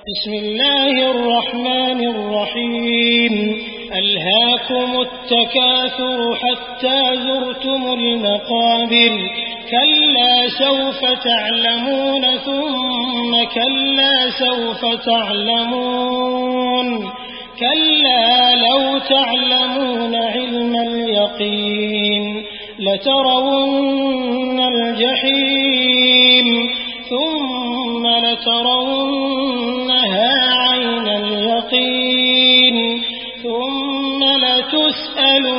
بسم الله الرحمن الرحيم ألهاكم التكاثر حتى زرتم المقابر كلا سوف تعلمون ثم كلا سوف تعلمون كلا لو تعلمون علم اليقين لترون الجحيم ثم لترونها عين اليقين ثم لتسألن